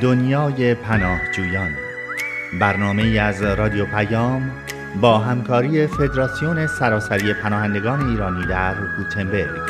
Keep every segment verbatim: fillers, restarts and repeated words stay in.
دنیای پناهجویان، برنامه‌ای از رادیو پیام با همکاری فدراسیون سراسری پناهندگان ایرانی در گوتنبرگ.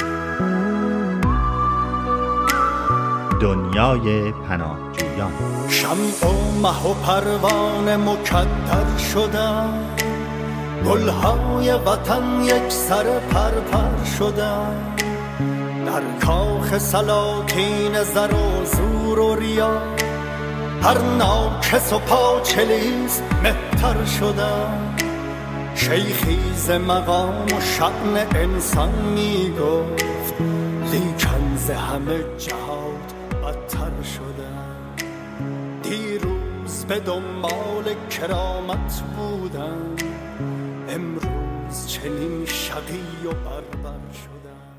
دنیای پناهجویان. شمع و مه و پروانه مکدر شدن، گلهای وطن یک سر پرپر شدن، در کاخ سلاطین زر و زور و ریا، هر ناکس و پاچلیز مهتر شدن. شیخی ز مقام و شأن انسان می گفت، لیکن ز همه جهات بدتر شدن. دیروز به دنبال کرامت بودن، امروز چنین شقی و بربر شدن.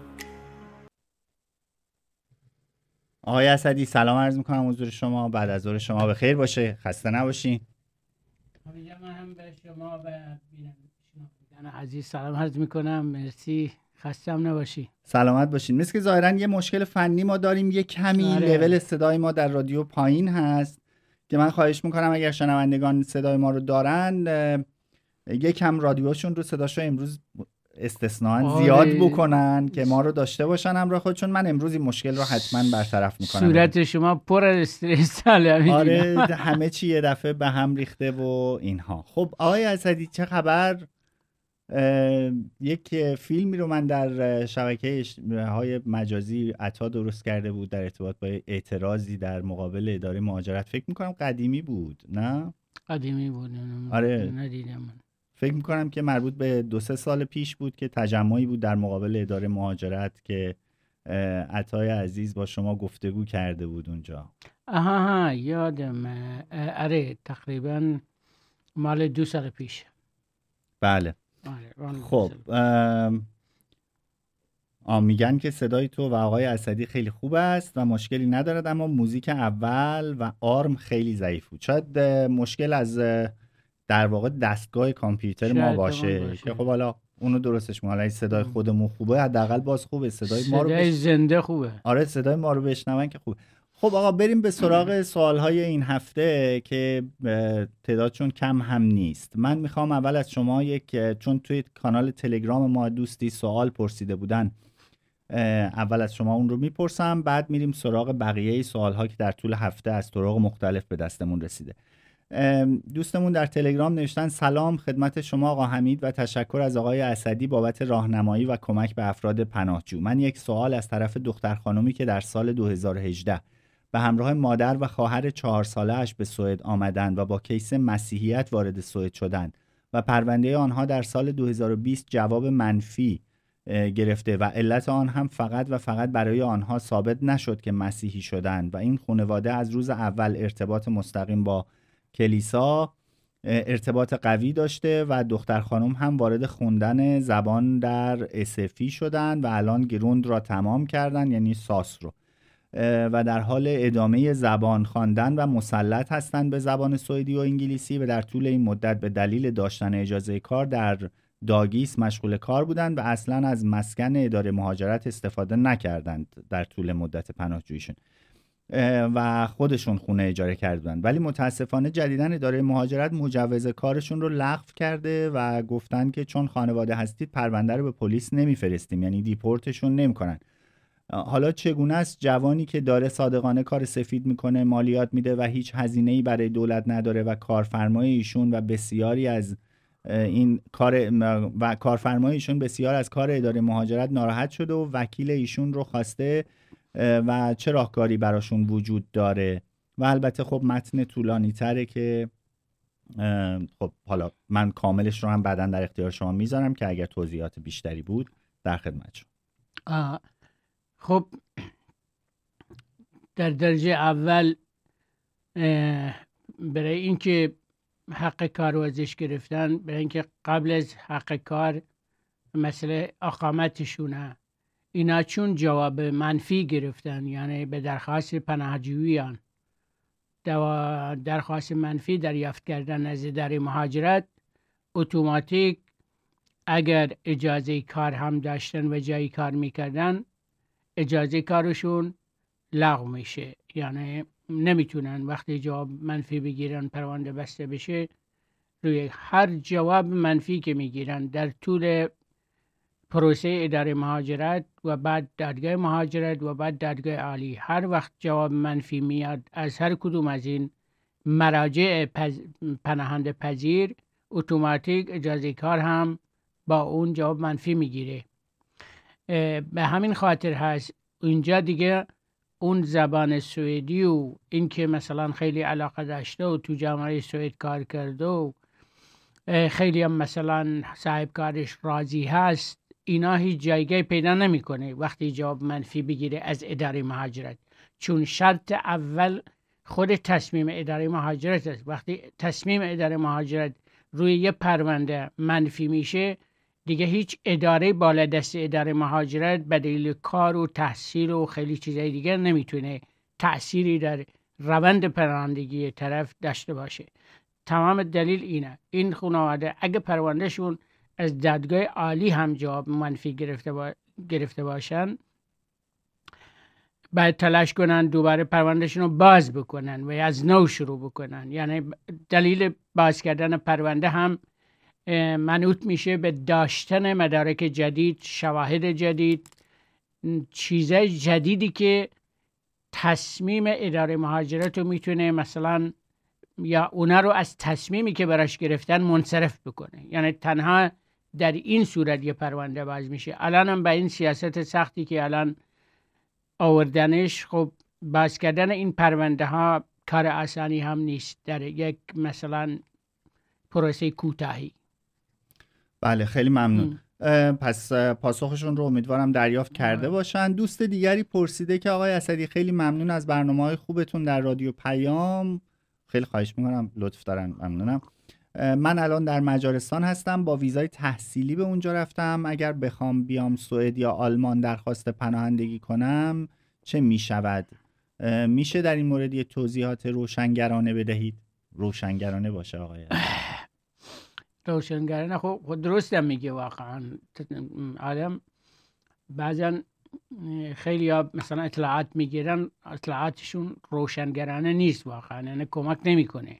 آقای اسدی سلام عرض میکنم حضور شما. بعد از ظهر شما بخیر باشه، خسته نباشین. من هم به شما و بینندگان عزیز سلام عرض میکنم. مرسی، خسته هم نباشی. سلامت باشین. مثل که ظاهرا یه مشکل فنی ما داریم، یه کمی آره. لول صدای ما در رادیو پایین هست که من خواهش میکنم اگر شنوندگان صدای ما رو دارن یک کم رادیوشون رو صداشو امروز استثناً آره. زیاد بکنن که ما رو داشته باشن همراه خودشون. من امروز این مشکل رو حتما برطرف میکنم. صورت شما پر استرس ساله. آره همه چی یه دفعه به هم ریخته و اینها. خب آقای اسدی چه خبر؟ یک فیلمی رو من در شبکه های مجازی عطا درست کرده بود در ارتباط با اعتراضی در مقابل اداره مهاجرت. فکر میکنم قدیمی بود، نه؟ قدیمی بود. آره ندیدم من. فکر میکنم که مربوط به دو سه سال پیش بود که تجمعی بود در مقابل اداره مهاجرت که عطای عزیز با شما گفتگو کرده بود اونجا. آها ها یادم. آره تقریبا مال دو سال پیش. بله. آره خب آم... آم میگن که صدای تو و آقای اسدی خیلی خوب است و مشکلی ندارد، اما موزیک اول و آرم خیلی ضعیف بود. شاید مشکل از در واقع دستگاه کامپیوتر ما باشه, باشه که خب حالا اونو درستش می‌کنه. حالا صدای خودمون خوبه، حداقل باز خوبه. صدای ما رو صدای بش... زنده خوبه. آره صدای ما رو بشنون که خوبه. خب آقا بریم به سراغ سوال‌های این هفته که تعدادشون کم هم نیست. من میخوام اول از شما یک، چون توی کانال تلگرام ما دوستی سوال پرسیده بودن، اول از شما اون رو میپرسم، بعد میریم سراغ بقیه سوال‌ها که در طول هفته از طرق مختلف به دستمون رسیده. دوستمون در تلگرام نوشتن سلام خدمت شما آقا حمید و تشکر از آقای اسدی بابت راهنمایی و کمک به افراد پناهجو. من یک سوال از طرف دختر خانومی که در سال دو هزار و هجده به همراه مادر و خواهر چهار ساله اش به سوئد آمدند و با کیس مسیحیت وارد سوئد شدند و پرونده آنها در سال دو هزار و بیست جواب منفی گرفته و علت آن هم فقط و فقط برای آنها ثابت نشد که مسیحی شدند و این خانواده از روز اول ارتباط مستقیم با کلیسا ارتباط قوی داشته و دختر خانم هم وارد خوندن زبان در اسفی شدن و الان گروند را تمام کردن، یعنی ساس رو، و در حال ادامه زبان خواندن و مسلط هستند به زبان سوئدی و انگلیسی و در طول این مدت به دلیل داشتن اجازه کار در داگیس مشغول کار بودند و اصلا از مسکن اداره مهاجرت استفاده نکردند در طول مدت پناهجوییشون و خودشون خونه اجاره کردن. ولی متاسفانه جدیداً اداره مهاجرت مجوز کارشون رو لغو کرده و گفتن که چون خانواده هستید پرونده رو به پلیس نمیفرستیم، یعنی دیپورتشون نمیکنن. حالا چگونه است جوانی که داره صادقانه کار سفید میکنه، مالیات میده و هیچ هزینه‌ای برای دولت نداره و کارفرمای ایشون و بسیاری از این کار و کارفرمای ایشون بسیار از کار اداره مهاجرت ناراحت شده و وکیل ایشون رو خواسته و چه راهکاری براشون وجود داره؟ و البته خب متن طولانی تره که خب حالا من کاملش رو هم بعداً در اختیار شما میذارم که اگر توضیحات بیشتری بود در خدمت شما. خب در درجه اول برای اینکه حق کار رو ازش گرفتن، برای اینکه قبل از حق کار مسئله اقامتشونه، اینا چون جواب منفی گرفتن، یعنی به درخواست پناهجویان درخواست منفی دریافت کردن از اداره مهاجرت، اتوماتیک اگر اجازه کار هم داشتن و جایی کار میکردن اجازه کارشون لغو میشه، یعنی نمیتونن وقتی جواب منفی بگیرن پرونده بسته بشه، روی هر جواب منفی که میگیرن در طول پروسه اداره مهاجرت و بعد دادگاه مهاجرت و بعد دادگاه عالی، هر وقت جواب منفی میاد از هر کدوم از این مراجع پز... پناهنده پذیر، اتوماتیک اجازه کار هم با اون جواب منفی میگیره. به همین خاطر هست اینجا دیگه اون زبان سوئدی و این که مثلا خیلی علاقه داشته و تو جامعه سوئد کار کرده و خیلی هم مثلا صاحب کارش راضی هست، اینا هیچ جایگاه پیدا نمیکنه وقتی جواب منفی بگیره از اداره مهاجرت، چون شرط اول خود تصمیم اداره مهاجرت است. وقتی تصمیم اداره مهاجرت روی یه پرونده منفی میشه، دیگه هیچ اداره بالادست اداره مهاجرت به دلیل کار و تحصیل و خیلی چیزای دیگه نمیتونه تأثیری در روند پناهندگی طرف داشته باشه. تمام دلیل اینه. این خانواده اگه پروندهشون از دادگاه عالی هم جواب منفی گرفته, با... گرفته باشن، باید تلاش کنن دوباره پروندهشون رو باز بکنن و از نو شروع بکنن. یعنی دلیل باز کردن پرونده هم منوط میشه به داشتن مدارک جدید، شواهد جدید، چیزای جدیدی که تصمیم اداره مهاجرت رو میتونه مثلا یا اونا رو از تصمیمی که براش گرفتن منصرف بکنه. یعنی تنها در این صورت یه پرونده باز میشه. الان هم با این سیاست سختی که الان آوردنش، خب باز کردن این پرونده ها کار آسانی هم نیست در یک مثلا پروسه کوتاهی. بله خیلی ممنون. پس پاسخشون رو امیدوارم دریافت کرده باشن. دوست دیگری پرسیده که آقای اسدی خیلی ممنون از برنامه‌های خوبتون در رادیو پیام. خیلی خواهش میکنم، لطف دارن، ممنونم. من الان در مجارستان هستم، با ویزای تحصیلی به اونجا رفتم. اگر بخوام بیام سوئد یا آلمان درخواست پناهندگی کنم چه میشود؟ میشه در این مورد یه توضیحات روشنگرانه بدهید؟ روشنگرانه باشه آقای روشنگرانه. خب خود درستم میگه. واقعا آدم بعضا خیلی ها مثلا اطلاعات میگیرن، اطلاعاتشون روشنگرانه نیست واقعا، یعنی کمک نمیکنه.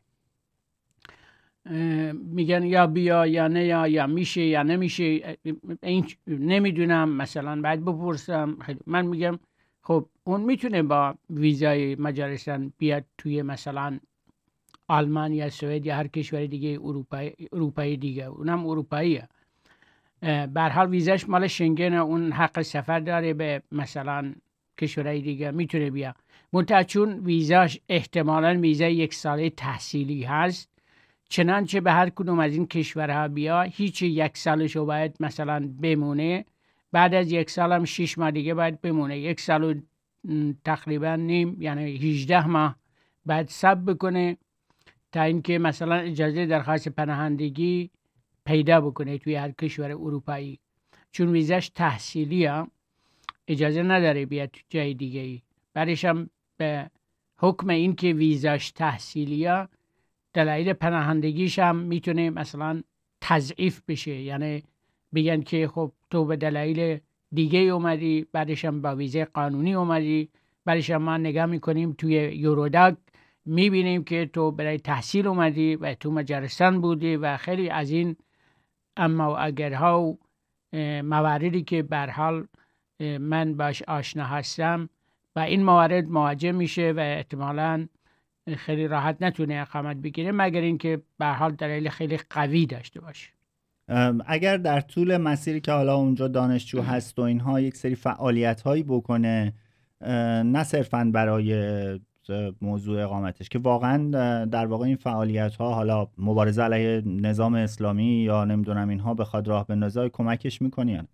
میگن یا بیا یا نه، یا یا میشه یا نمیشه، این نمیدونم، مثلا باید بپرسم. من میگم خب اون میتونه با ویزای مجارستان بیاد توی مثلا آلمان یا سوئد یا هر کشور دیگه اروپایی اروپایی دیگه، اونم اروپاییه. به هر حال ویزاش مال شنگن، اون حق سفر داره به مثلا کشورهای دیگه، میتونه بیا. منتها چون ویزاش احتمالاً ویزای یک ساله تحصیلی هست، چنانچه به هر کدوم از این کشورها بیا هیچ یک سالشو باید مثلا بمونه، بعد از یک سال هم شش ماه دیگه باید بمونه، یک سال و تقریبا نیم، یعنی هجده ماه باید صبر بکنه تا اینکه مثلا اجازه درخواست پناهندگی پیدا بکنه توی هر کشور اروپایی. چون ویزاش تحصیلیه اجازه نداره بیاد تو جای دیگه ای. بعدش هم به حکم این که ویزاش تحصیلیه، دلایل پناهندگیش هم میتونه مثلا تضعیف بشه. یعنی بگن که خب تو به دلایل دیگه اومدی، بعدش هم با ویزه قانونی اومدی، بعدش هم ما نگاه میکنیم توی یوروداک میبینیم که تو برای تحصیل اومدی و تو مجارستان بودی و خیلی از این اما و اگرها و مواردی که به هر حال من باش آشنا هستم و این موارد مواجه میشه و احتمالاً خیلی راحت نتونه اقامت بگیره مگر اینکه به هر حال دلیل خیلی قوی داشته باشه. اگر در طول مسیری که حالا اونجا دانشجو هست و اینها یک سری فعالیت هایی بکنه، نه صرفاً برای موضوع اقامتش، که واقعا در واقع این فعالیت ها حالا مبارزه علیه نظام اسلامی یا نمیدونم اینها بخواد راه بندازه، کمکش میکنین؟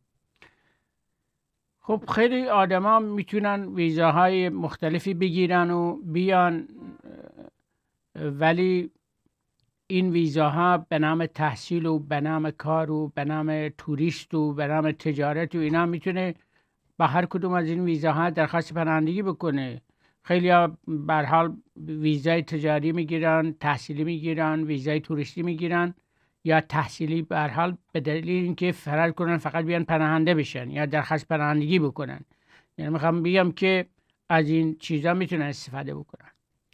خب خیلی آدما میتونن ویزاهای مختلفی بگیرن و بیان، ولی این ویزاها به نام تحصیل و به نام کار و به نام توریست و به نام تجارت و اینا میتونه با هر کدوم از این ویزاها درخواست پناهندگی بکنه. خیلی ها به هر حال ویزای تجاری میگیرن، تحصیلی میگیرن، ویزای توریستی میگیرن، یا تحصیلی به هر حال به دلیل اینکه فرار کنن فقط بیان پناهنده بشن یا درخواست پناهندگی بکنن. یعنی میخوام بگم که از این چیزا میتونن استفاده بکنن.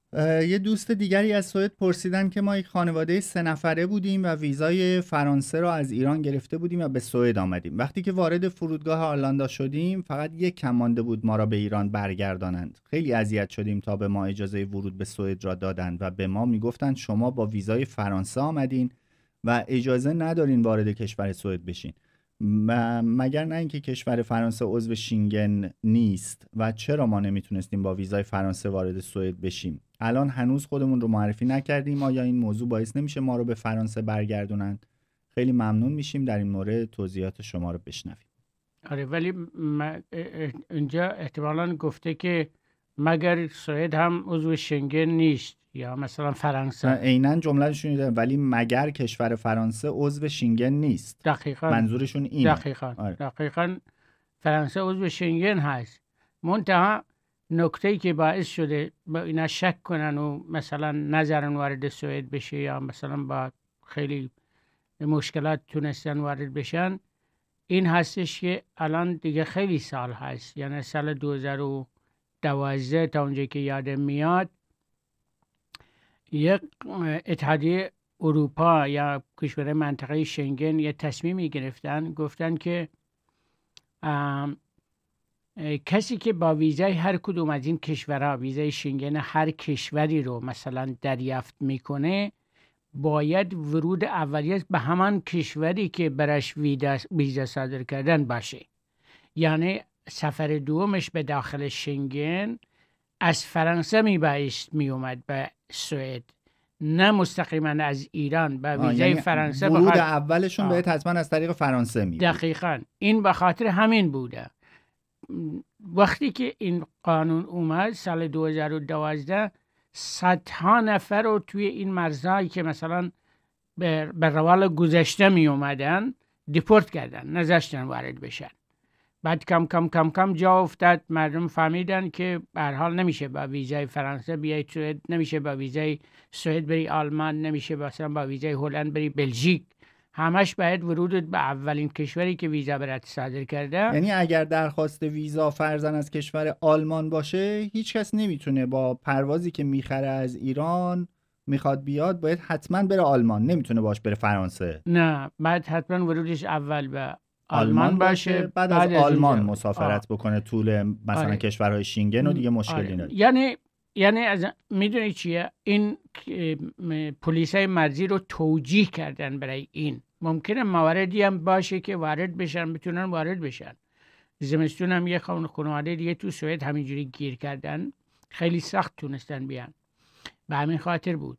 یه دوست دیگری از سوئد پرسیدن که ما یک خانواده سه نفره بودیم و ویزای فرانسه رو از ایران گرفته بودیم و به سوئد آمدیم. وقتی که وارد فرودگاه آرلاندا شدیم فقط یک کم مانده بود ما را به ایران برگردانند. خیلی اذیت شدیم تا به ما اجازه ورود به سوئد را دادند و به ما میگفتند شما با ویزای فرانسه آمدین و اجازه ندارین وارد کشور سوئد بشین. مگر نه اینکه کشور فرانسه عضو شینگن نیست و چرا ما نمیتونستیم با ویزای فرانسه وارد سوئد بشیم؟ الان هنوز خودمون رو معرفی نکردیم. آیا این موضوع باعث نمیشه ما رو به فرانسه برگردونند؟ خیلی ممنون میشیم در این مورد توضیحات شما رو بشنویم. آره ولی اینجا احتمالاً گفته که مگر سوئد هم عضو شنگن نیست یا مثلا فرانسه. عیناً جملهشون اینه ولی مگر کشور فرانسه عضو شنگن نیست. دقیقاً منظورشون اینه. دقیقاً آره. دقیقاً فرانسه عضو شنگن هست. منتها نکته‌ای که باعث شده با اینا شک کنن و مثلا نظرن وارد سوئد بشه یا مثلا با خیلی مشکلات تونستن وارد بشن این هستش که الان دیگه خیلی سال هست، یعنی سال دو هزار و دوازده تا اونجا که یادم میاد یک اتحادیه اروپا یا کشور منطقه شنگن یه تصمیمی گرفتن، گفتن که کسی که با ویزای هر کدوم از این کشورها ویزای شنگن هر کشوری رو مثلا دریافت میکنه باید ورود اولیه به همان کشوری که برش ویزا صادر کردن باشه. یعنی سفر دومش به داخل شنگن از فرانسه میبایست میومد به سوئد، نه مستقیما از ایران با ویزای یعنی فرانسه. ورود بخاطر... اولشون بهت حتما از طریق فرانسه می دقیقاً این به خاطر همین بوده. وقتی که این قانون اومد سال دو هزار و دوازده صدها نفر رو توی این مرزهایی که مثلا به روال گذشته می اومدن دیپورت کردن، نذاشتن وارد بشن. بعد کم کم کم کم جا افتاد، مردم فهمیدن که به هر حال نمیشه با ویزای فرانسه بیای سوئد، نمیشه با ویزای سوئد بری آلمان، نمیشه مثلا با ویزای هلند بری بلژیک، همش باید ورود به اولین کشوری که ویزا برات صادر کرده. یعنی اگر درخواست ویزا فرضاً از کشور آلمان باشه هیچ کس نمیتونه با پروازی که میخره از ایران میخواد بیاد باید حتما بره آلمان، نمیتونه باش بره فرانسه. نه، بعد حتما ورودش اول به آلمان, آلمان باشه، باشه بعد, بعد از, از آلمان مسافرت آه. بکنه طول مثلا آره. کشورهای شینگن و دیگه مشکلی آره. نداره. یعنی یعنی از میدونی چیه این پلیسای مرزی رو توجیه کردن برای این. ممکنه مواردی هم باشه که وارد بشن، بتونن وارد بشن. زمستون هم یه خانواده دیگه تو سوئد همینجوری گیر کردن، خیلی سخت تونستن بیان. به همین خاطر بود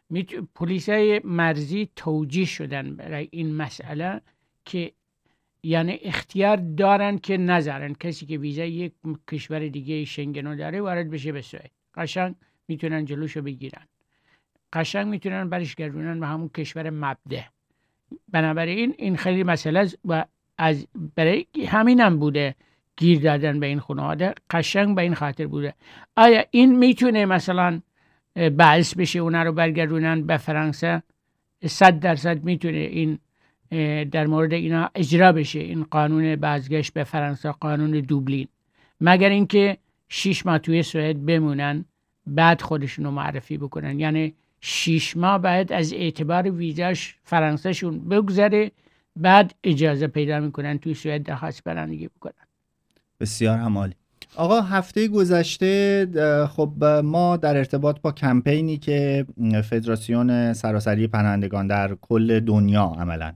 پلیسای مرزی توجیه شدن برای این مسئله که یعنی اختیار دارن که نذارن کسی که ویزای یک کشور دیگه شنگن داره وارد بشه به سوئد. قشنگ میتونن جلوشو بگیرن، قشنگ میتونن برش گردونن به همون کشور مبدأ. بنابراین این خیلی مسئله است و از برای همینم بوده گیر دادن به این خانواده، قشنگ به این خاطر بوده. آیا این میتونه مثلا باعث بشه اونا رو برگردونن به فرانسه؟ صد درصد میتونه این در مورد اینا اجرا بشه، این قانون بازگشت به فرانسه، قانون دوبلین، مگر اینکه شش ماه توی سوئد بمونن بعد خودشونو معرفی بکنن. یعنی شش ماه بعد از اعتبار ویزاش فرانسه شون بگذره، بعد اجازه پیدا میکنن توی سوئد درخواست برندگی بکنن. بسیار عالی. آقا هفته گذشته خب ما در ارتباط با کمپینی که فدراسیون سراسری پناهندگان در کل دنیا عملاً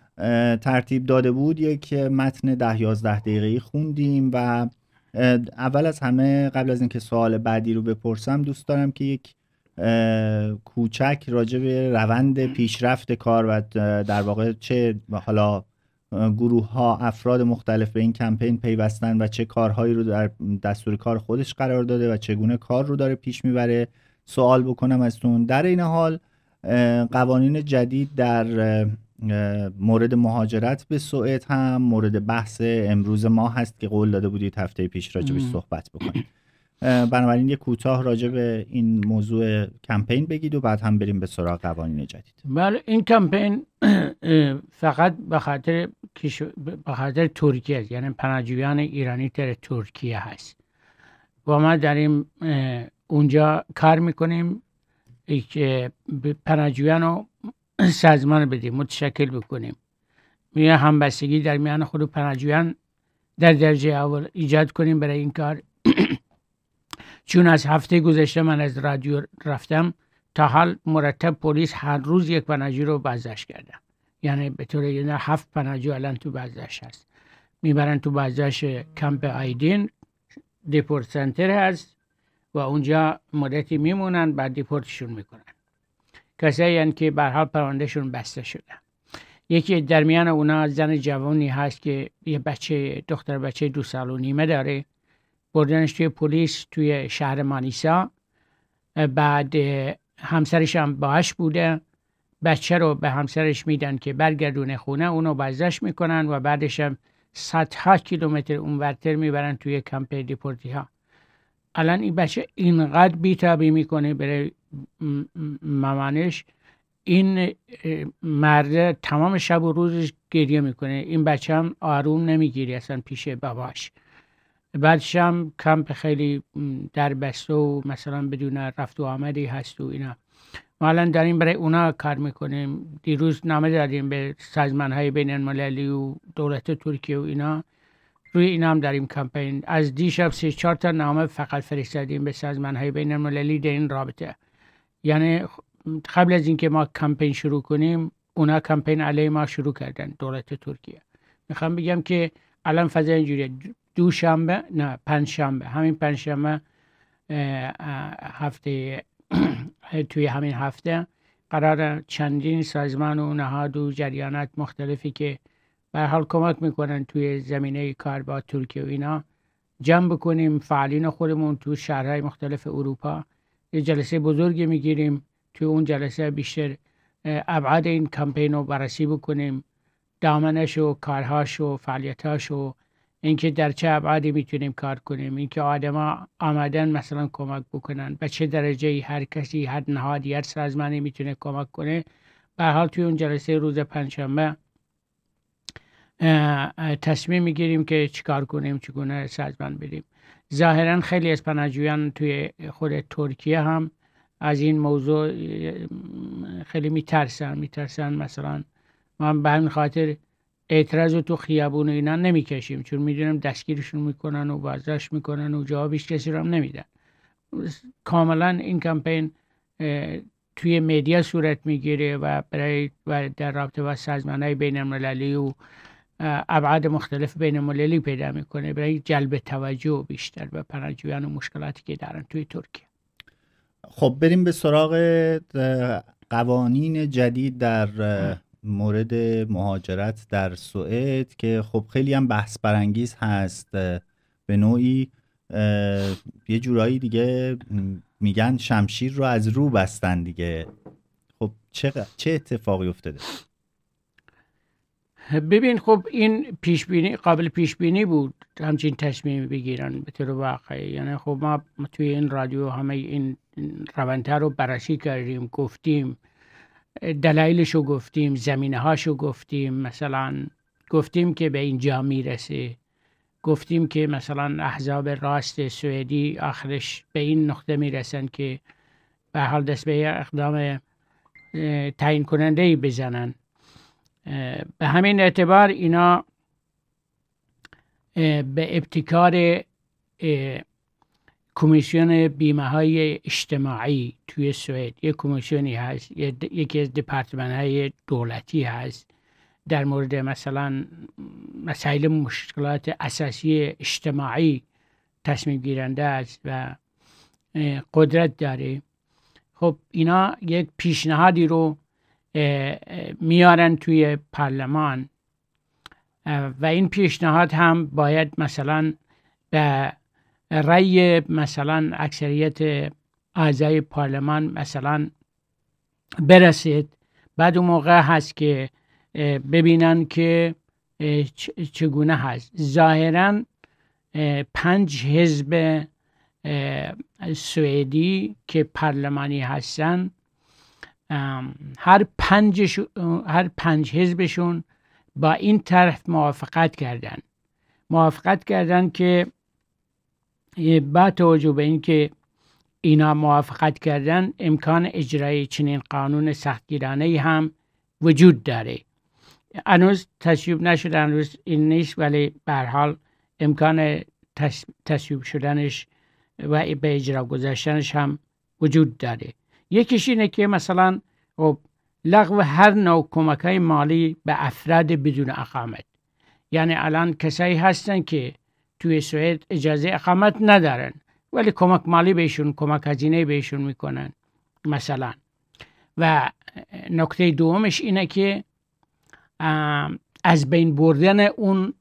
ترتیب داده بود یک متن ده یازده دقیقه‌ای خوندیم و اول از همه قبل از اینکه سوال بعدی رو بپرسم دوست دارم که یک کوچک راجع به روند پیشرفت کار و در واقع چه حالا گروه ها افراد مختلف به این کمپین پیوستن و چه کارهایی رو در دستور کار خودش قرار داده و چگونه کار رو داره پیش میبره سوال بکنم ازتون. در این حال قوانین جدید در مورد مهاجرت به سوئد هم مورد بحث امروز ما هست که قول داده بودید هفته پیش راجبش صحبت بکنید. بنابراین یه کوتاه راجع به این موضوع کمپین بگید و بعد هم بریم به سراغ قوانین جدید. بله، این کمپین فقط به خاطر به خاطر ترکیه است، یعنی پناهجویان ایرانی در ترکیه هست و ما داریم اونجا کار میکنیم که پناهجویان رو سازمان بدیم، متشکل بکنیم. میگه همبستگی در میان خود پناهجویان در درجه اول ایجاد کنیم برای این کار. چون از هفته گذشته من از رادیو رفتم، تا حال مرتب پلیس هر روز یک پناهجو رو بازداشت کرده. یعنی به طور یعنی هفت پناهجو الان تو بازداشت هست. میبرن تو بازداشت کمپ آیدین، دیپورت سنتر هست و اونجا مدتی میمونن، بعد دیپورتشون میکنن. کسایی هستند که به هر حال پروندهشون بسته شده. یکی در میان اونا زن جوانی هست که یه بچه دختر بچه دو سال و نیمه داره، بردنش توی پلیس توی شهر مانیسا. بعد همسرش هم باهاش بوده، بچه رو به همسرش میدن که برگردونه خونه، اونو بازداشت میکنن و بعدش هم صدها کیلومتر اونورتر میبرن توی کمپ دیپورتی ها. الان این بچه اینقدر بیتابی میکنه برای مامانش، این مرد تمام شب و روزش گریه میکنه. این بچه هم آروم نمیگیری اصلا پیش باباش. بعدش هم کمپ خیلی در بسته و مثلا بدون رفت و آمدی هست و اینا. ما الان داریم برای اونا کار میکنیم. دیروز نامه دادیم به سازمان های بین المللی و دولت ترکیه و اینا، روی اینا هم داریم کمپین. از دیشب سه چهار تا نامه فقط فرستادیم به سازمان های بین المللی در این رابطه. یعنی قبل از اینکه ما کمپین شروع کنیم، اونا کمپین علیه ما شروع کردن، دولت ترکیه. میخوام بگم که الان فضا اینجوریه، دوشنبه نه پنجشنبه، همین پنجشنبه هفته توی همین هفته قرار چندین سازمان و نهاد و جریانات مختلفی که به هر حال کمک میکنن توی زمینه کار با ترکیه و اینا جمع بکنیم. فعالین خودمون تو شهرهای مختلف اروپا یه جلسه بزرگی میگیریم. توی اون جلسه بیشتر ابعاد این کمپین رو بررسی بکنیم، دامنش و کارهاش و فعالیتاش و اینکه در چه ابعادی میتونیم کار کنیم، اینکه آدما آمدن مثلا کمک بکنن، به چه درجه هر کسی، هر نهادی، هر سازمانی میتونه کمک کنه. به هر حال توی اون جلسه روز پنجشنبه تصمیم میگیریم که چیکار کنیم، چگونه سازمان بدیم. ظاهرا خیلی از پناهجویان توی خود ترکیه هم از این موضوع خیلی میترسن میترسن مثلا ما به همین خاطر اعتراض تو خیابون و اینا نمیکشیم، چون میدونم دستگیرشون میکنن و بازداشت میکنن و جوابش کسی رو هم نمیدن. کاملا این کمپین توی مدیا صورت میگیره و برای و در رابطه با سازمان‌های بین المللی و ابعاد مختلف بین المللی پیدا میکنه برای جلب توجه بیشتر به پناهجویان و مشکلاتی که دارن توی ترکیه. خب بریم به سراغ قوانین جدید در مورد مهاجرت در سوئد که خب خیلی هم بحث برانگیز هست. به نوعی یه جورایی دیگه میگن شمشیر رو از رو بستن دیگه. خب چه چه اتفاقی افتاده؟ ببین خب این پیش بینی قابل پیش بینی بود همچین تصمیم بگیرن به طور واقعی. یعنی خب ما توی این رادیو همه این روندها رو بررسی کردیم، گفتیم دلایلشو گفتیم، زمینه هاشو گفتیم، مثلا گفتیم که به اینجا میرسه، گفتیم که مثلا احزاب راست سوئدی آخرش به این نقطه میرسن که به حال دست به اقدام تعیین کننده بزنن. به همین اعتبار اینا به ابتکار کمیسیون بیمه های اجتماعی توی سوئد، یک کمیسیونی هست، یکی از دپارتمان های دولتی هست در مورد مثلا مسائل مشکلات اساسی اجتماعی تصمیم گیرنده است و قدرت داره. خب اینا یک پیشنهادی رو میارن توی پارلمان و این پیشنهاد هم باید مثلا به رأی مثلا اکثریت اعضای پارلمان مثلا برسید. بعد اون موقع هست که ببینن که چگونه هست. ظاهرا پنج حزب سوئدی که پارلمانی هستن، هر پنج هر پنج حزبشون با این طرح موافقت کردن موافقت کردن که با توجه به این که اینا موافقت کردن امکان اجرای چنین قانون سختگیرانه هم وجود داره. هنوز تصویب نشده، هنوز این نیست، ولی به هر حال امکان تصویب شدنش و به اجرا گذاشتنش هم وجود داره. یکیش اینه که مثلا لغو هر نوع کمک‌های مالی به افراد بدون اقامت. یعنی الان کسایی هستن که توی سوئد اجازه اقامت ندارن ولی کمک مالی بهشون، کمک هزینه بهشون میکنن مثلا. و نکته دومش اینه که از بین بردن اون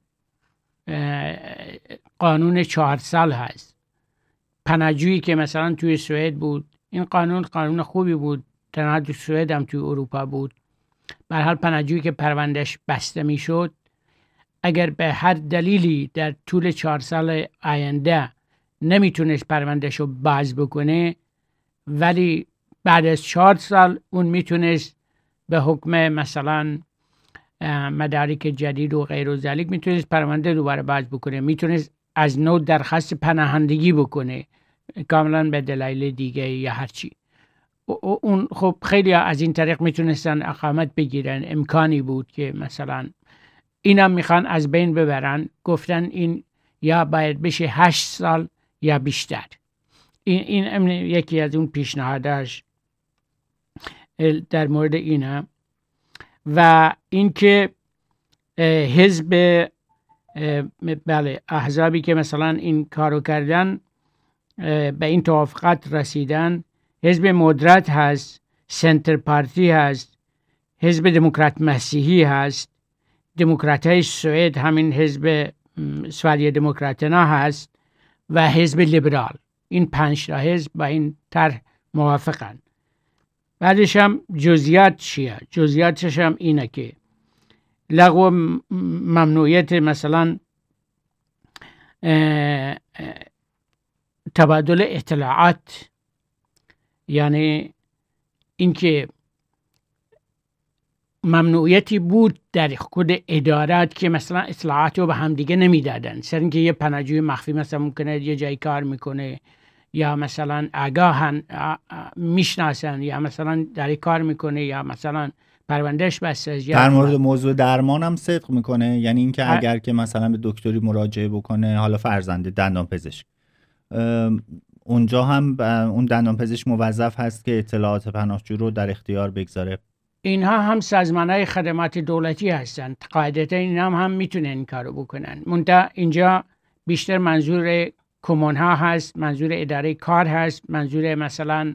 قانون چهار سال هست. پناهجویی که مثلا توی سوئد بود، این قانون قانون خوبی بود، تنها تو سوئد هم توی اروپا بود. به هر حال پناهجویی که پروندهش بسته میشد، اگر به هر دلیلی در طول چهار سال آینده نمیتونست پروندهشو باز بکنه، ولی بعد از چهار سال اون میتونست به حکم مثلا مدارک جدید و غیر و ذالک میتونست پرونده دوباره باز بکنه، میتونست از نو درخواست پناهندگی بکنه کاملا به دلایل دیگه یا هرچی. اون خب خیلی از این طریق میتونستن اقامت بگیرن. امکانی بود که مثلا اینا میخوان از بین ببرن، گفتن این یا باید بشه هشت سال یا بیشتر. این این یکی از اون پیشنهاداش در مورد اینه. و اینکه حزب بله احزابی که مثلا این کارو کردن به این توافقات رسیدن، حزب مدرات هست، سنتر پارتی هست، حزب دموکرات مسیحی هست، دموکرات های سوئد همین حزب سوئدی دموکراتنا هست و حزب لیبرال. این پنج تا حزب با این طرح موافقن. بعدش هم جزئیات چیه؟ جزئیاتش هم اینه که لغو ممنوعیت مثلا تبادل اطلاعات، یعنی اینکه ممنوعیتی بود در خود ادارات که مثلا اطلاعات رو به هم دیگه نمیدادن، سر اینکه یه پناهجوی مخفی مثلا ممکنه یه جایی کار میکنه یا مثلا آگاهن میشناسن یا مثلا در کار میکنه یا مثلا پروندهش بسته. در مورد موضوع درمان هم صدق میکنه، یعنی اینکه اگر که مثلا به دکتری مراجعه بکنه، حالا فرزنده دندان پزشک، اونجا هم اون دندان پزشک موظف هست که اطلاعات پناهجو رو در اختیار بگذاره. اینها هم سازمانهای خدمات دولتی هستند، قاعدتا اینا هم, هم میتونن این کارو بکنن. منتها اینجا بیشتر منظور کمون ها هست، منظور اداره کار هست، منظور مثلا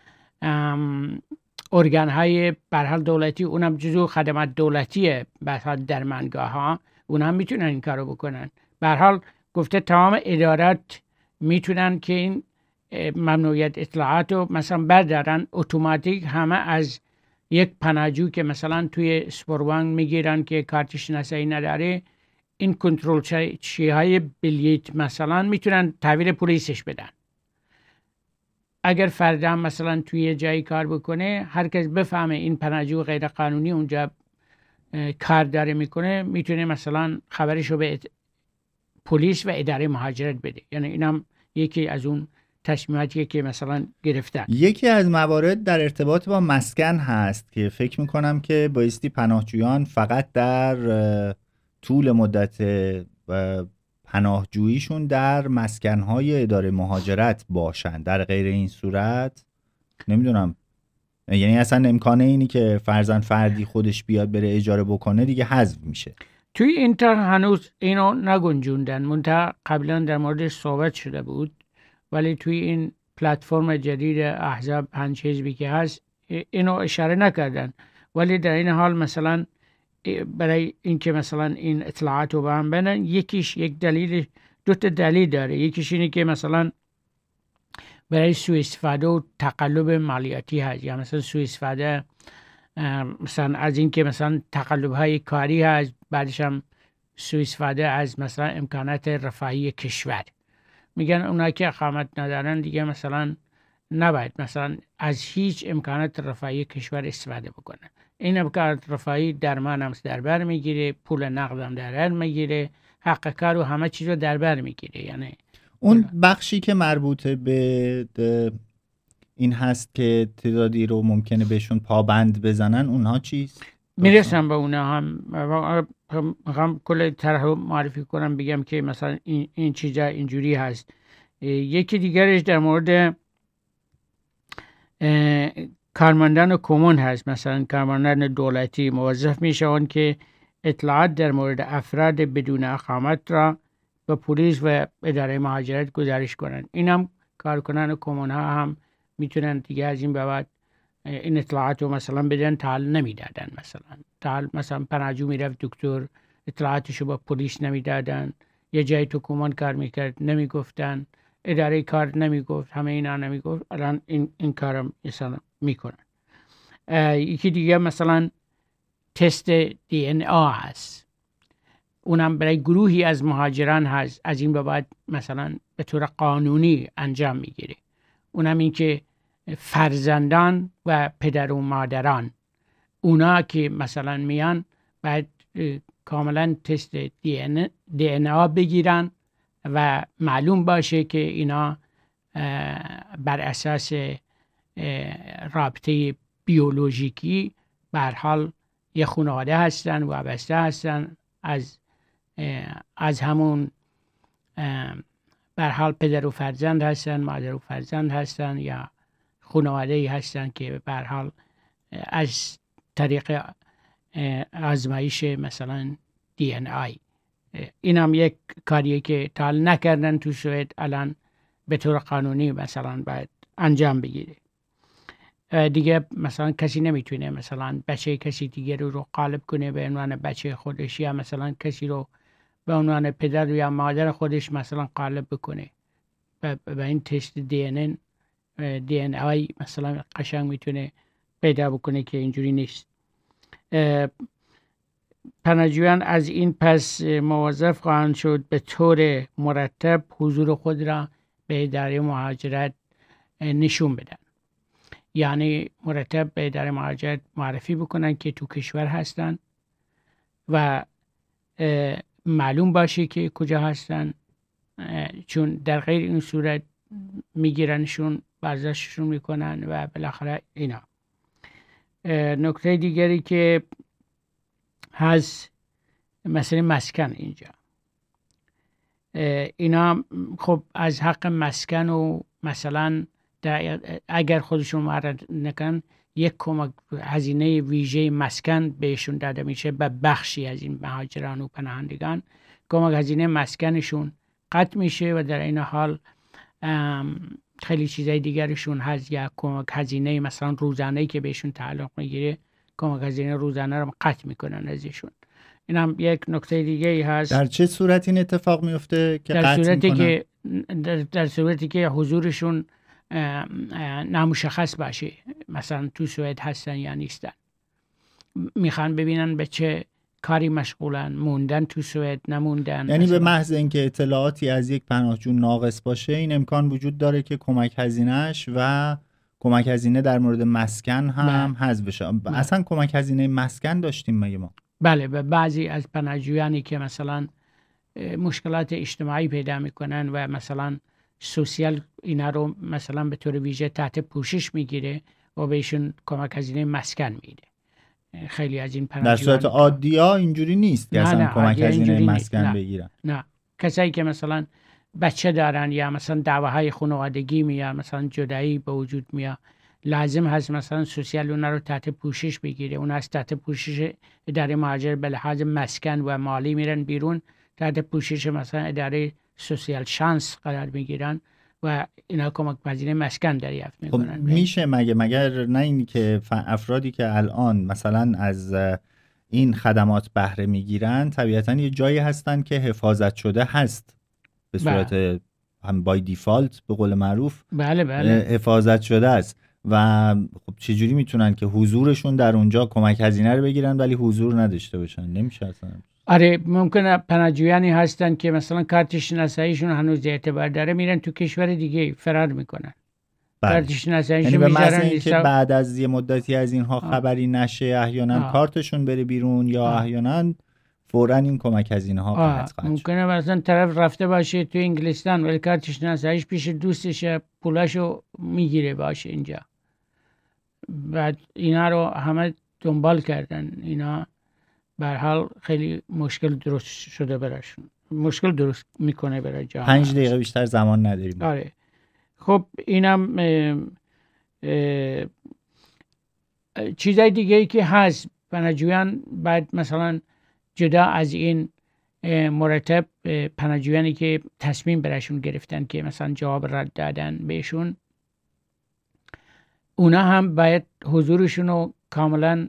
ارگان های به هر حال دولتی، اونم جزو خدمات دولتیه، به هر حال درمانگاه ها اونها هم میتونن این کارو بکنن. به هر حال گفته تمام ادارات میتونن که این ممنوعیت اطلاعات رو مثلا بردارن، اتوماتیک همه از یک پناهجو که مثلا توی سپروان میگیرن که کارت شناسایی نداره، این کنترل چی های بلیت مثلا میتونن تحویل پلیسش بدن. اگر فردا مثلا توی جایی کار بکنه، هر کس بفهمه این پناهجو غیر قانونی اونجا کار داره میکنه، میتونه مثلا خبرشو به پلیس و اداره مهاجرت بده. یعنی اینم یکی از اون تصمیماتی که مثلا گرفتن. یکی از موارد در ارتباط با مسکن هست که فکر میکنم که بایستی پناهجویان فقط در طول مدت پناهجوییشون در مسکنهای اداره مهاجرت باشن، در غیر این صورت نمیدونم، یعنی اصلا امکان اینی که فرزن فردی خودش بیاد بره اجاره بکنه دیگه حذف میشه. توی این طرح هنوز اینو نگنجوندن، منتها قبلا در موردش صحبت شده بود، ولی توی این پلتفرم جدید احزاب پنج حزبی که هست اینو اشاره نکردن. ولی در این حال مثلا برای اینکه مثلا این اطلاعات رو به هم بدن، یکیش یک دلیل، دو تا دلیل داره. یکیش اینه که مثلا برای سوء استفاده و تقلب مالیاتی هست، یا مثلا سوء استفاده مثلا از اینکه مثلا تقلب های کاری هست، بعدش هم سوء استفاده از مثلا امکانات رفاهی کشور. میگن اونایی که اقامت ندارن دیگه مثلا نباید مثلا از هیچ امکانات رفاهی کشور استفاده بکنن. این امکانات رفاهی درمان هم در بر میگیره، پول نقد هم در بر میگیره، حق کار و همه چیز رو در بر میگیره. یعنی اون بخشی که مربوطه به این هست که تعدادی رو ممکنه بهشون پابند بزنن، اونها چیست؟ میرسم به اونها هم. هم کل طرح معرفی کنم بگم که مثلا این, این چیزا اینجوری هست. یکی دیگرش در مورد کارمندان کمون هست. مثلا کارمندان دولتی موظف میشوند که اطلاعات در مورد افراد بدون اقامت را به پلیس و اداره مهاجرت گزارش کنند. این هم کارکنان کمون ها هم میتونن دیگه از این به بعد این اطلاعات رو مثلا بدن. تا حال نمیدادن. مثلا تا حال مثلا پناهجو میرفت دکتر اطلاعاتشو با پلیس نمیدادن، یه جایی تو کمون کار میکرد نمیگفتن، اداره کار نمیگفت، همه اینا نمیگفت. الان این این کارم مثلا میکنن. یکی دیگه مثلا تست دی ان ای هست. اونم برای گروهی از مهاجران هست. از این به بعد مثلا به طور قانونی انجام میگیره. اونم این که فرزندان و پدر و مادران اونا که مثلا میان باید کاملا تست دی ان ای بگیرن و معلوم باشه که اینا بر اساس رابطه بیولوژیکی به هر حال یه خانواده هستن، وابسته هستن از از همون به هر حال پدر و فرزند هستن، مادر و فرزند هستن، یا خانواده‌ای هستن که به هر حال از طریق آزمایش مثلا دی ان ای. این هم یک کاریه که تا حال نکردن تو سوئد، الان به طور قانونی مثلا باید انجام بگیره. دیگه مثلا کسی نمیتونه مثلا بچه کسی دیگه رو رو قالب کنه به عنوان بچه خودش، یا مثلا کسی رو به عنوان پدر یا مادر خودش مثلا قالب بکنه. به این تست دی ان دی ان ای مثلا قشنگ میتونه پیدا بکنه که اینجوری نیست. پناهجویان از این پس موظف خواهند شد به طور مرتب حضور خود را به اداره مهاجرت نشون بدن. یعنی مرتب به اداره مهاجرت معرفی بکنن که تو کشور هستن و معلوم باشه که کجا هستن، چون در غیر این صورت میگیرنشون، بازداشتشون میکنن و بالاخره اینا. نکته دیگری که هست مثلا مسکن. اینجا اینا خب از حق مسکن و مثلا اگر خودشون معرض نکن یک کمک هزینه ویژه مسکن بهشون داده میشه به بخشی از این مهاجران و پناهندگان. کمک هزینه مسکنشون قطع میشه و در این حال خیلی چیزای دیگرشون هست، یا کمک هزینه مثلا روزانه‌ای که بهشون تعلق میگیره کمک هزینه روزانه رو قطع میکنن ازشون. این هم یک نکته دیگه ای هست. در چه صورت این اتفاق میفته که در صورتی میکنن؟ که در, در صورتی که حضورشون نامشخص باشه، مثلا تو سوئد هستن یا نیستن، میخوان ببینن به چه کاری مشغولن، موندن تو سوئد نموندن. یعنی به محض اینکه اطلاعاتی از یک پناهجو ناقص باشه این امکان وجود داره که کمک هزینه‌اش و کمک هزینه در مورد مسکن هم حذف بشه. اصلا کمک هزینه مسکن داشتیم مگه ما؟ بله، به بعضی از پناهجویانی که مثلا مشکلات اجتماعی پیدا میکنن و مثلا سوسیال اینا رو مثلا به طور ویژه تحت پوشش میگیره و بهشون کمک هزینه مسکن میده. خیلی از این پناهجویان در صورت عادی ها اینجوری نیست که اصلا کمک هزینه مسکن نه. بگیرن. نه، کسایی که مثلا بچه دارن یا مثلا دعواهای خانوادگی میاد، مثلا جدایی به وجود میاد، لازم هست مثلا سوسیال اونا رو تحت پوشش بگیره. اونا از تحت پوشش اداره مهاجرت به لحاظ مسکن و مالی میرن بیرون، تحت پوشش مثلا اداره سوسیال شانس قرار میگیرن و اینا کمک هزینه مسکن دریافت میکنن. خب میشه مگه مگر نه این که افرادی که الان مثلا از این خدمات بهره میگیرن طبیعتا یه جایی هستن که حفاظت شده هست به صورت هم بای دیفالت به قول معروف. بله بله حفاظت شده است و خب چجوری میتونن که حضورشون در اونجا کمک هزینه رو بگیرن ولی حضور نداشته باشن؟ نمیشه اصلا. آره، ممکنه پناهجویانی هستن که مثلا کارت شناساییشون هنوز اعتبار داره، میرن تو کشور دیگه فرار میکنن. کارت شناساییشون یعنی به محض میذارن اینکه بعد از یه مدتی از اینها خبری نشه احیانا کارتشون بره بیرون یا احیانا فوراً این کمک هزینه ها قطع خواهد شد. ممکنه مثلا طرف رفته باشه تو انگلستان ولی کارتش نسایش پیش دوستشه، پولاشو میگیره باشه اینجا. بعد اینا رو همه دنبال کردن، اینا به هر حال خیلی مشکل درست شده براشون، مشکل درست میکنه برای جامعه. پنج دقیقه بیشتر زمان نداریم. آره خب اینم چیزای دیگه ای که هست، پناهجویان بعد مثلا جدا از این مرتب پناهجویانی که تصمیم براشون گرفتن که مثلا جواب رد دادن بهشون، اونا هم باید حضورشون رو کاملا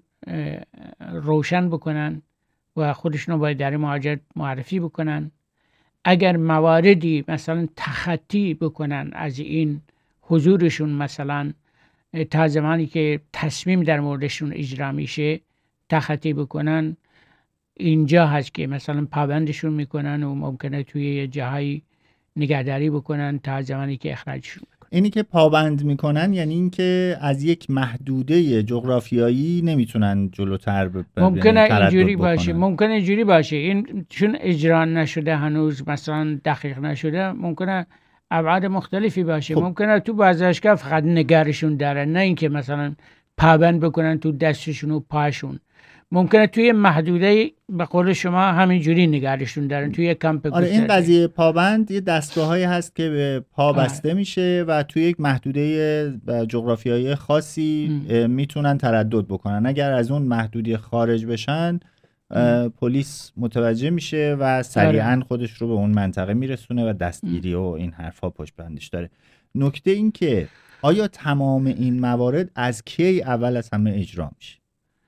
روشن بکنن و خودشون رو باید در مهاجرت معرفی بکنن. اگر مواردی مثلا تخطی بکنن از این حضورشون، مثلا تا زمانی که تصمیم در موردشون اجرا میشه تخطی بکنن، اینجا هست که مثلا پابندشون میکنن و ممکنه توی جاهای نگهداری بکنن تا زمانی که اخراجشون بکنن. اینی که پابند میکنن یعنی اینکه از یک محدوده جغرافیایی نمیتونن جلوتر ب... ممکنه اینجوری باشه، ممکنه اینجوری باشه این چون اجرا نشده هنوز، مثلا دقیق نشده، ممکنه ابعاد مختلفی باشه. خب. ممکنه تو بازداشتگاه فقط نگارشون دارن، نه اینکه مثلا پابند بکنن تو دستشون و پاشون. ممکنه توی محدوده به قول شما همینجوری نگارشون دارن توی کمپ گسترده. آره این قضیه پابند یه دستگاهایی هست که به پا بسته آره. میشه و توی یک محدوده جغرافیایی خاصی میتونن تردد بکنن. اگر از اون محدوده خارج بشن پلیس متوجه میشه و سریعا خودش رو به اون منطقه میرسونه و دستگیری و این حرفا پشت بندش داره. نکته این که آیا تمام این موارد از کی اول از همه اجرا میشه؟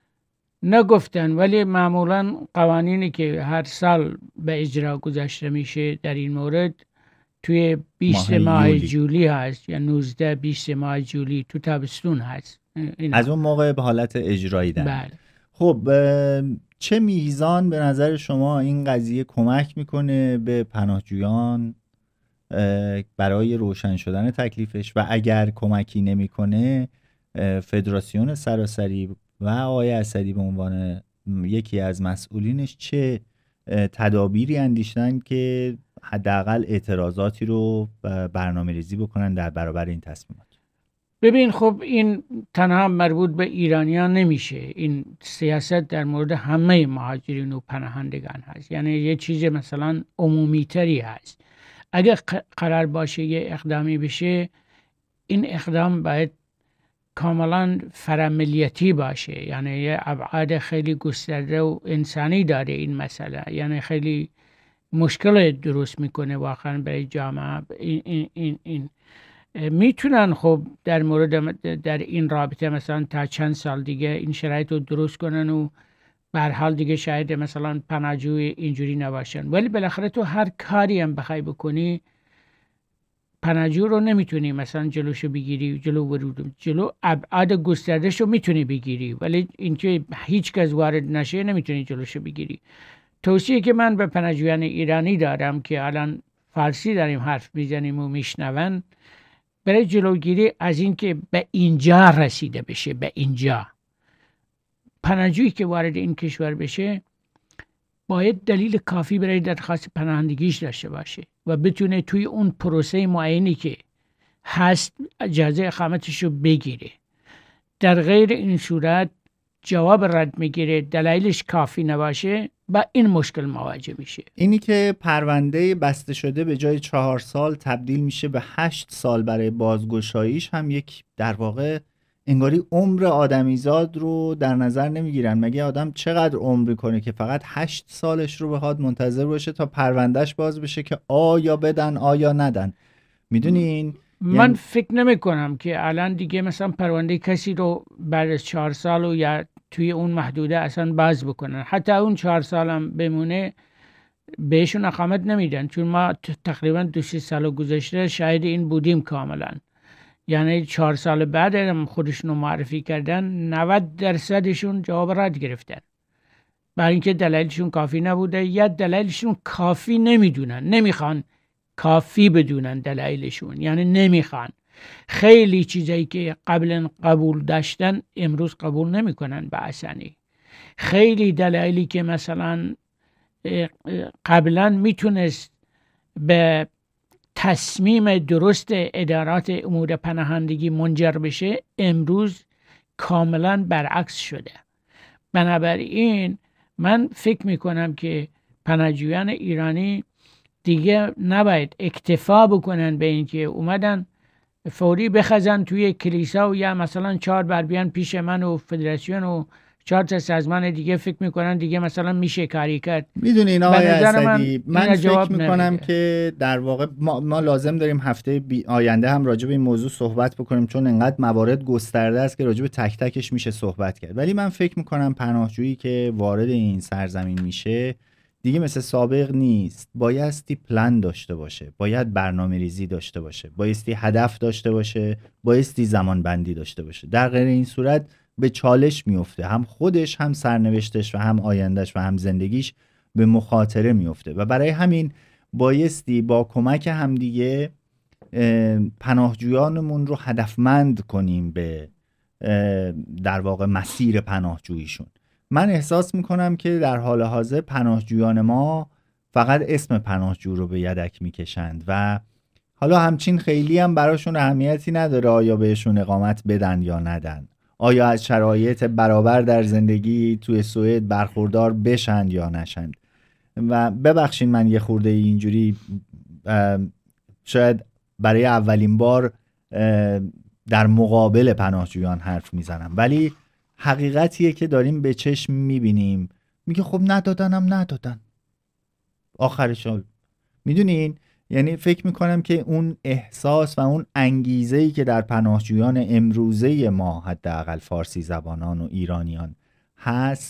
نگفتن، ولی معمولا قوانینی که هر سال به اجرا گذاشته میشه در این مورد توی بیست ماه جولی هست یا نوزده بیست ماه جولی تو تابستون هست. از اون موقع به حالت اجرایی دارن. بله. خب چه میزان به نظر شما این قضیه کمک میکنه به پناهجویان برای روشن شدن تکلیفش و اگر کمکی نمیکنه فدراسیون سراسری و آقای اسدی به عنوان یکی از مسئولینش چه تدابیری اندیشتن که حداقل اعتراضاتی رو برنامه ریزی بکنن در برابر این تصمیمات؟ ببین خب این تنها مربوط به ایرانیان نمیشه، این سیاست در مورد همه مهاجرین و پناهندگان هست، یعنی یه چیز مثلا عمومی تری هست. اگر قرار باشه یه اقدامی بشه، این اقدام باید کاملا فراملیتی باشه، یعنی یه ابعاد خیلی گسترده و انسانی داره این مسئله، یعنی خیلی مشکل درست میکنه واقعا برای جامعه. این, این, این, این. میتونن خب در مورد در این رابطه مثلا تا چند سال دیگه این شرایط رو درست کنن و به هر حال دیگه شاید مثلا پناهجوی اینجوری نباشن، ولی بالاخره تو هر کاری هم بخوای بکنی پناهجو رو نمیتونی مثلا جلوشو بگیری، جلو ورود، جلو ابعاد گستردهشو میتونی بگیری، ولی اینکه هیچ کس وارد نشه نمیتونی جلوشو بگیری. توصیه که من به پناهجویان ایرانی دارم که الان فارسی داریم حرف میزنیم و میشنون، برای جلوگیری از اینکه به اینجا رسیده بشه، به اینجا پناهجویی که وارد این کشور بشه باید دلیل کافی برای درخواست پناهندگیش داشته باشه و بتونه توی اون پروسه معینی که هست اجازه اقامتش رو بگیره. در غیر این صورت جواب رد میگیره، دلایلش کافی نباشه، با این مشکل مواجه میشه. اینی که پرونده بسته شده به جای چهار سال تبدیل میشه به هشت سال برای بازگشاییش هم یک در واقع انگاری عمر آدمیزاد رو در نظر نمیگیرن. مگه آدم چقدر عمر کنه که فقط هشت سالش رو بخواد منتظر باشه تا پروندهش باز بشه که آیا بدن آیا ندن؟ میدونین من یعنی... فکر نمی کنم که الان دیگه مثلا پرونده کسی رو بعد از چهار سال و یا توی اون محدوده اصلا باز بکنن. حتی اون چهار سال هم بمونه بهشون اقامت نمیدن، چون ما تقریبا دو سه سال گذشته شاید این بودیم کاملا. یعنی چهار سال بعد هم خودشونو معرفی کردن، نود درصدشون جواب رد گرفتن، برای اینکه دلایلشون کافی نبوده یا دلایلشون کافی نمیدونن، نمیخوان کافی بدونن دلایلشون، یعنی نمیخوان. خیلی چیزایی که قبلا قبول داشتن امروز قبول نمیکنن به اسانی. خیلی دلایلی که مثلا قبلا میتونست به تصمیم درست ادارات امور پناهندگی منجر بشه، امروز کاملا برعکس شده. بنابراین من فکر میکنم که پناهجویان ایرانی دیگه نباید اکتفا بکنن به اینکه اومدن فوری بخزن توی کلیسا و یا مثلا چهار بر بیان پیش من و فدراسیون و چهار تا سازمان دیگه فکر میکنن دیگه مثلا میشه کاری کرد. میدونی این آقای اسدی، من, من فکر میکنم نمیده. که در واقع ما, ما لازم داریم هفته آینده هم راجع به این موضوع صحبت بکنیم، چون انقدر موارد گسترده است که راجع به تک تکش میشه صحبت کرد. ولی من فکر میکنم پناهجویی که وارد این سرزمین میشه دیگه مثل سابق نیست. بایستی پلن داشته باشه، باید برنامه ریزی داشته باشه، بایستی هدف داشته باشه، بایستی زمان بندی داشته باشه. در غیر این صورت به چالش میفته، هم خودش، هم سرنوشتش و هم آیندهش و هم زندگیش به مخاطره میفته. و برای همین بایستی با کمک همدیگه پناهجویانمون رو هدفمند کنیم به در واقع مسیر پناهجوییشون. من احساس میکنم که در حال حاضر پناهجویان ما فقط اسم پناهجو رو به یدک میکشند و حالا همچین خیلی هم براشون اهمیتی نداره آیا بهشون اقامت بدن یا ندن، آیا از شرایط برابر در زندگی توی سوئد برخوردار بشن یا نشن. و ببخشید من یه خورده اینجوری شاید برای اولین بار در مقابل پناهجویان حرف میزنم، ولی حقیقتیه که داریم به چشم میبینیم. میگه خب ندادنم ندادن آخرش. میدونین، یعنی فکر میکنم که اون احساس و اون انگیزه‌ای که در پناهجویان امروزه ما حداقل فارسی زبانان و ایرانیان هست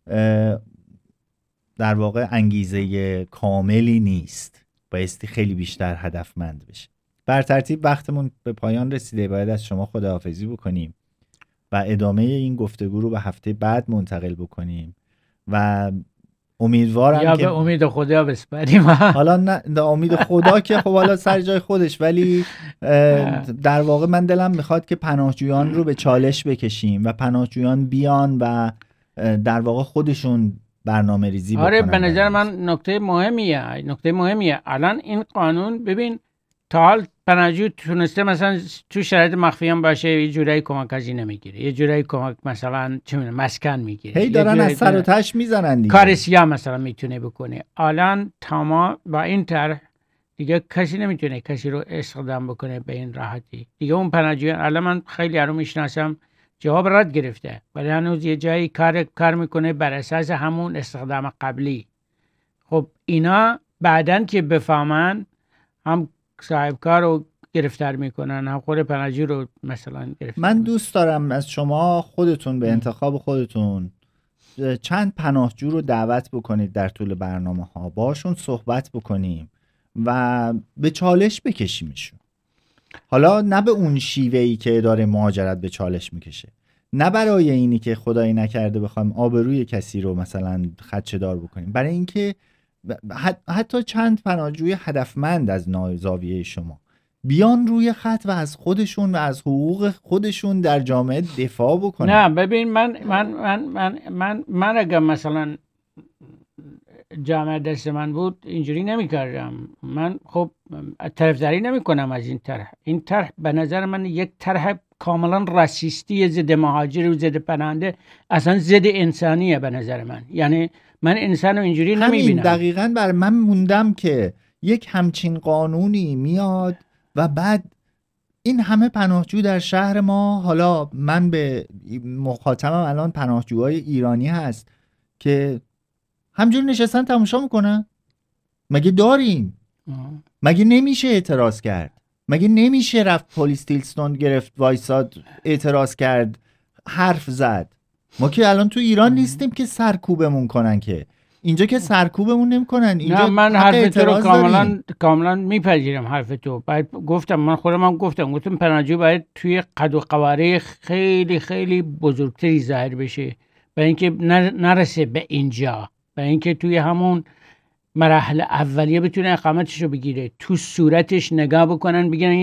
در واقع انگیزه کاملی نیست، بایستی خیلی بیشتر هدفمند بشه. بر ترتیب وقتمون به پایان رسیده، باید از شما خداحافظی بکنیم و ادامه این گفتگو رو به هفته بعد منتقل بکنیم و امیدوارم یا که به امید خدا بسپاریم. حالا نه امید خدا که خب حالا سر جای خودش، ولی در واقع من دلم میخواد که پناهجویان رو به چالش بکشیم و پناهجویان بیان و در واقع خودشون برنامه ریزی بکنن. آره به نظر من نکته مهمیه نکته مهمیه الان این قانون. ببین تا حال پناهجو تونسته مثلا تو شرایط مخفی هم باشه، یه جورایی کمک ازی نمیگیره، یه جورایی کمک مثلا چه میدونم مسکن میگیره، هی دارن از سر و تش میزنن دیگه. کار سیاه مثلا میتونه بکنه. الان تمام با این طرح دیگه کسی نمیتونه کسی رو استخدام بکنه به این راحتی دیگه. اون پناهجویان الان من خیلی رو میشناسم جواب رد گرفته، ولی هنوز یه جایی کار کار میکنه بر اساس همون استخدام قبلی. خب اینا بعدن که بفهمن هم صاحب کار رو گرفتار میکنن، هم خود پناهجو رو مثلا گرفتار. من دوست دارم از شما خودتون به انتخاب خودتون چند پناهجو رو دعوت بکنید در طول برنامه ها، باشون صحبت بکنیم و به چالش بکشیمشون. حالا نه به اون شیوهی که اداره مهاجرت به چالش میکشه، نه برای اینی که خدایی نکرده بخوایم آبروی کسی رو مثلا خدشه‌دار بکنیم، برای اینکه حتی چند پناهجوی هدفمند از زاویه شما بیان روی خط و از خودشون و از حقوق خودشون در جامعه دفاع بکنن. نه ببین من من من من من, من اگر مثلا جامعه دست من بود اینجوری نمی کردم. من خب طرفداری نمی کنم از این طرح. این طرح به نظر من یک طرح کاملا راسیستی ضد مهاجر و ضد پناهنده، اصلا ضد انسانیه به نظر من. یعنی من انسان رو اینجوری نمی بینم. دقیقاً بر من موندم که یک همچین قانونی میاد و بعد این همه پناهجو در شهر ما، حالا من به مخاطبم الان پناهجوهای ایرانی هست که همجوری نشستن تماشا میکنن. مگه داریم؟ آه. مگه نمیشه اعتراض کرد؟ مگه نمیشه رفت پلیس تیلستون گرفت وایساد اعتراض کرد حرف زد؟ ما که الان تو ایران نیستیم که سرکوبمون کنن، که اینجا که سرکوبمون نمیکنن. اینجا نه من حرف تو رو کاملا کاملا میپذیرم. حرف تو باید گفتم، من خودم هم گفتم گفتم پناهجو باید توی قد و قواره خیلی خیلی بزرگتری ظاهر بشه برای اینکه نرسه به اینجا، برای اینکه توی همون مراحل اولیه بتونه اقامتشو بگیره، تو صورتش نگاه بکنن بگن یه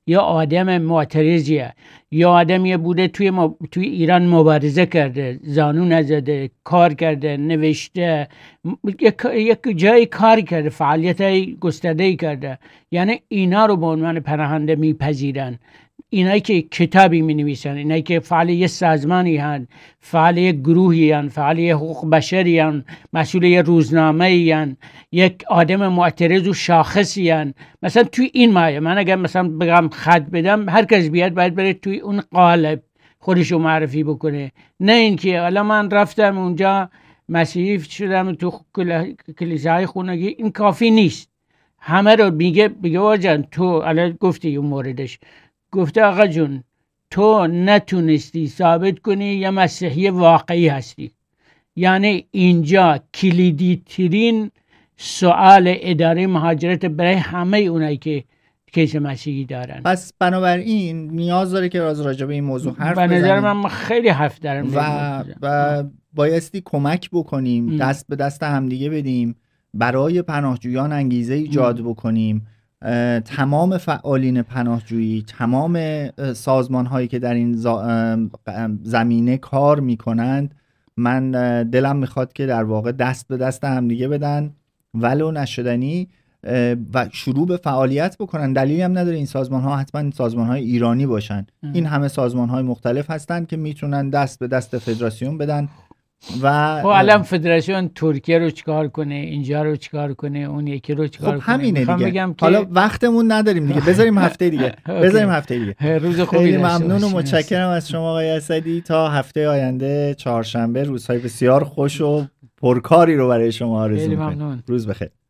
یا آدم معترضیه، یا آدمی بوده توی, م... توی ایران مبارزه کرده، زانو نزده، کار کرده، نوشته، یک, یک جای کار کرده، فعالیت گسترده کرده، یعنی اینا رو به عنوان پناهنده میپذیرن. اینایی که کتابی می نویسن، اینایی که فعال یه سازمانی هن، فعال یه گروهی هن، فعال یه حقوق بشری هن، مسئول یه روزنامه هن، یک آدم معترض و شاخصی هن. مثلا توی این مایه من اگر مثلا بگم خط بدم، هر کس بیاد باید بره توی اون قالب خودشو معرفی بکنه، نه اینکه حالا من رفتم اونجا مسیحی شدم تو کلیسای خونگی. این کافی نیست. همه رو میگه بگه واجن تو الان گفتی اون موردش، گفته آقا جون تو نتونستی ثابت کنی یه مسیحی واقعی هستی. یعنی اینجا کلیدی ترین سوال اداره مهاجرت برای همه اونایی که کیس مسیحی دارن. پس بنابراین نیاز داره که راز راجع به این موضوع حرف بزنیم. به نظر من خیلی حرف دارم و, و بایستی کمک بکنیم، ام. دست به دست همدیگه بدیم، برای پناهجویان انگیزه ایجاد بکنیم. تمام فعالین پناهجویی، تمام سازمان هایی که در این زمینه کار میکنند، من دلم میخواد که در واقع دست به دست همدیگه بدن ولو نشدنی و شروع به فعالیت بکنن. دلیلی هم نداره این سازمان ها حتما سازمان های ایرانی باشن. ام. این همه سازمان های مختلف هستن که میتونن دست به دست فدراسیون بدن. و خب الان فدراسیون ترکیه رو چیکار کنه، اینجا رو چیکار کنه، اون یکی رو چیکار خب همینه کنه. دیگه. حالا وقتمون نداریم دیگه، بذاریم هفته دیگه بذاریم هفته دیگه. روز خوبی. خیلی ممنون و متشکرم از شما آقای اسدی. تا هفته آینده چهارشنبه روزهای بسیار خوش و پرکاری رو برای شما آرزو می‌کنم. روز بخیر.